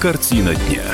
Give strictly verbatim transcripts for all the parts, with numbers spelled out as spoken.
Картина дня.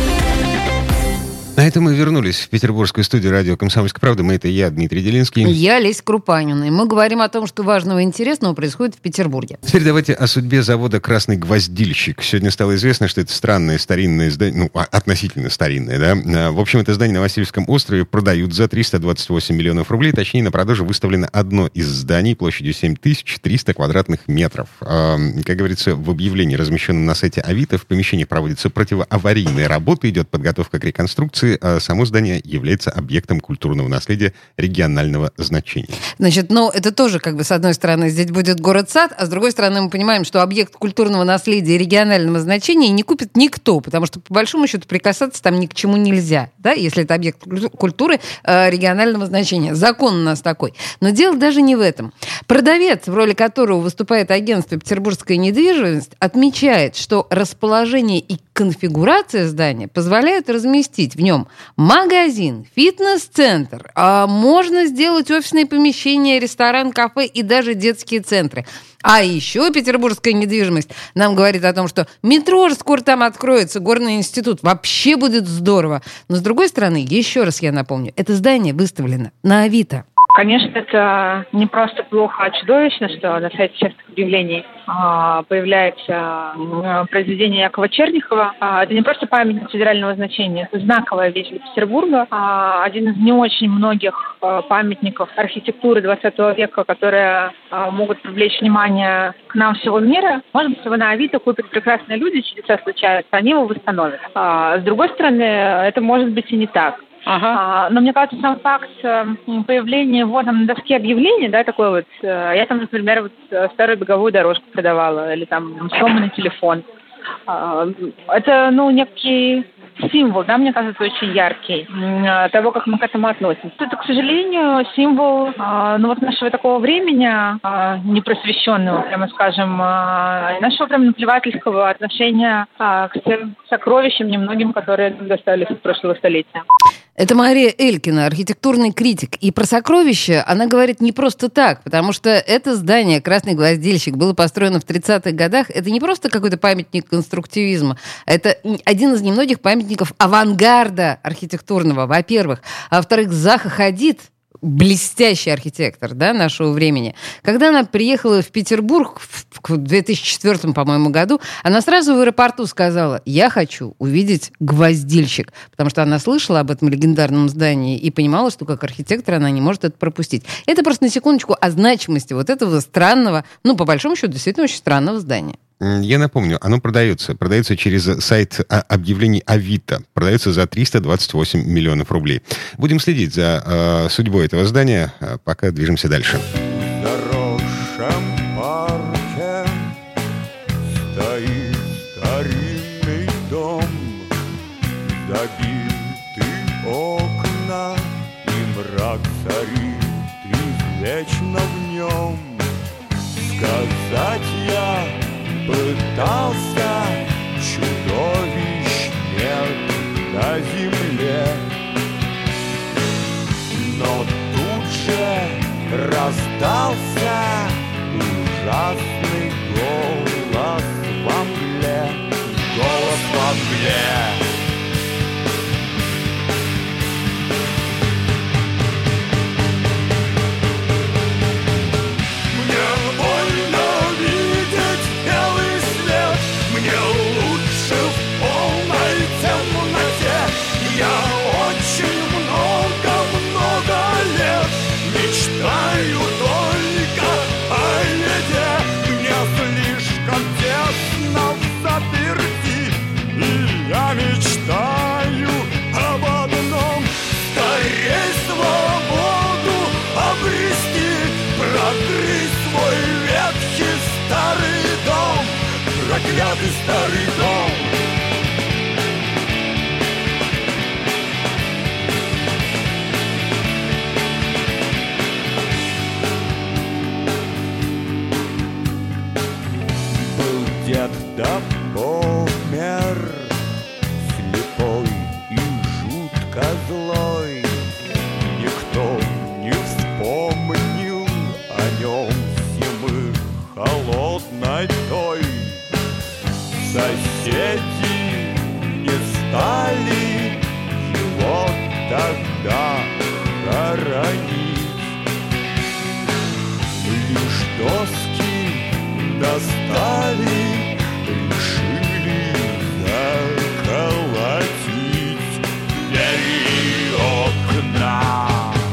На этом мы вернулись в петербургскую студию радио «Комсомольская правда». Мы — это я, Дмитрий Делинский. Я Леся Крупанина. И мы говорим о том, что важного и интересного происходит в Петербурге. Теперь давайте о судьбе завода «Красный гвоздильщик». Сегодня стало известно, что это странное старинное здание, ну, относительно старинное, да. В общем, это здание на Васильевском острове продают за триста двадцать восемь миллионов рублей. Точнее, на продажу выставлено одно из зданий площадью семь тысяч триста квадратных метров. Как говорится в объявлении, размещенном на сайте Авито, в помещении проводятся противоаварийные работы, идет подготовка к реконструкции. А само здание является объектом культурного наследия регионального значения. Значит, ну, это тоже, как бы, с одной стороны, здесь будет город-сад, а с другой стороны, мы понимаем, что объект культурного наследия регионального значения не купит никто, потому что, по большому счету, прикасаться там ни к чему нельзя, да, если это объект культуры э, регионального значения. Закон у нас такой. Но дело даже не в этом. Продавец, в роли которого выступает агентство «Петербургская недвижимость», отмечает, что расположение и конфигурация здания позволяют разместить в нем магазин, фитнес-центр, а можно сделать офисные помещения, ресторан, кафе и даже детские центры. А еще петербургская недвижимость нам говорит о том, что метро скоро там откроется, горный институт. Вообще будет здорово. Но, с другой стороны, еще раз я напомню, это здание выставлено на Авито. Конечно, это не просто плохо, а чудовищно, что на сайте частных объявлений а, появляется а, произведение Якова Черняхова. А, это не просто памятник федерального значения, это знаковая вещь для Петербурга. А, один из не очень многих а, памятников архитектуры двадцатого века, которые а, могут привлечь внимание к нам всего мира. Может быть, его на Авито купят прекрасные люди, чудеса случаются, они его восстановят. А, с другой стороны, это может быть и не так. Ага. А, но мне кажется, сам факт появления вот там на доске объявлений, да, такой вот, я там, например, вот старую беговую дорожку продавала, или там сломанный телефон. А, это, ну, некий символ, да, мне кажется, очень яркий того, как мы к этому относимся. Это, к сожалению, символ, ну, вот нашего такого времени, непросвещенного, прямо скажем, нашего прям наплевательского отношения к тем сокровищам немногим, которые достались из прошлого столетия. Это Мария Элькина, архитектурный критик. И про сокровища она говорит не просто так, потому что это здание «Красный гвоздильщик» было построено в тридцатых годах. Это не просто какой-то памятник конструктивизма, это один из немногих памятников авангарда архитектурного, во-первых. А во-вторых, Заха Хадид, блестящий архитектор, да, нашего времени. Когда она приехала в Петербург в две тысячи четвёртом, по-моему, году, она сразу в аэропорту сказала: «Я хочу увидеть гвоздильщик», потому что она слышала об этом легендарном здании и понимала, что как архитектор она не может это пропустить. Это просто на секундочку о значимости вот этого странного, ну, по большому счету, действительно очень странного здания. Я напомню, оно продается. Продается через сайт объявлений Авито. Продается за триста двадцать восемь миллионов рублей. Будем следить за э, судьбой этого здания, пока движемся дальше. В заросшем парке стоит старинный дом, забиты окна, и мрак царит извечно в нем. Сказать я пытался, чудовищ нет на земле, но тут же раздался ужасный голос во мгле, голос во мгле. Проклятый старый дом. Был дед да помер, слепой и жутко злой. Никто не вспомнил о нем зимы холодной той. Соседи стали его тогда хоронить. Лишь доски достали, решили заколотить двери окна.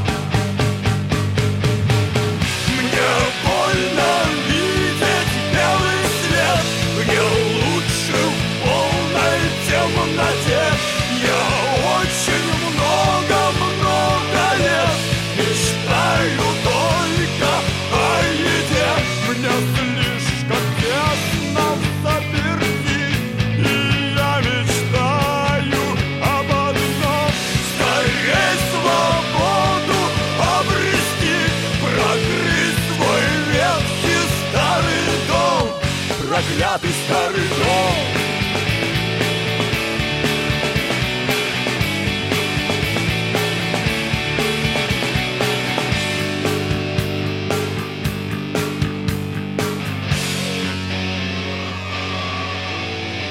Мне больно видеть белый свет, мне лучше в полной темноте. Я очень много-много лет мечтаю только о еде. Мне слишком тесно взаперти, и я мечтаю об одном: скорей свободу обрести, прокрыть свой ветхий старый дом, проклятый старый дом.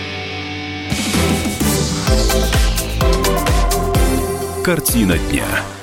Картина дня.